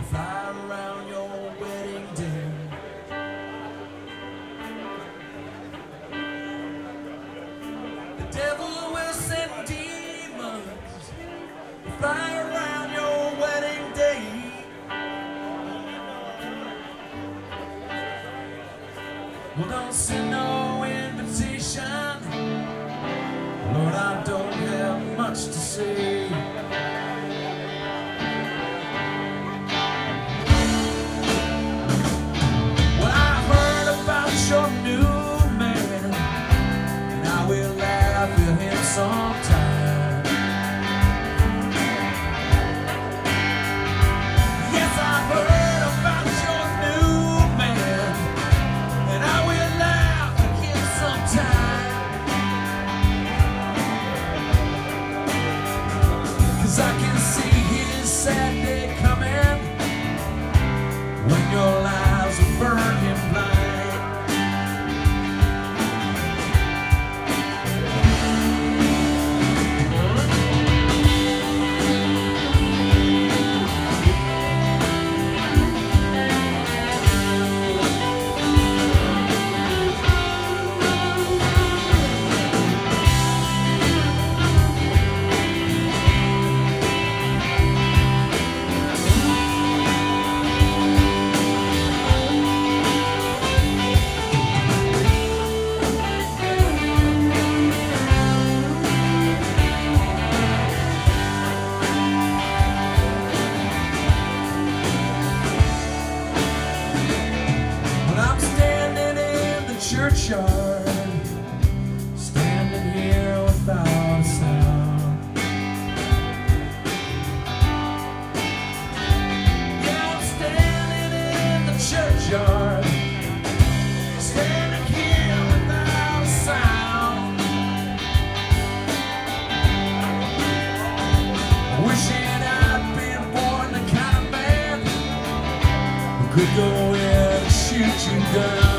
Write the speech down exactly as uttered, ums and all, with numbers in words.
fly around your wedding day. The devil will send demons to fly around your wedding day. Well, don't send no invitation. Lord, I don't have much to say. Well, I heard about your new man, and I will laugh at him sometime. Yes, I heard about your new man, and I will laugh at him sometime. I can see his sad day coming when your lies will burn him blind. Churchyard, standing here without a sound. Yeah, I'm standing in the churchyard, standing here without a sound. Wishing I'd been born the kind of man who could go in and shoot you down.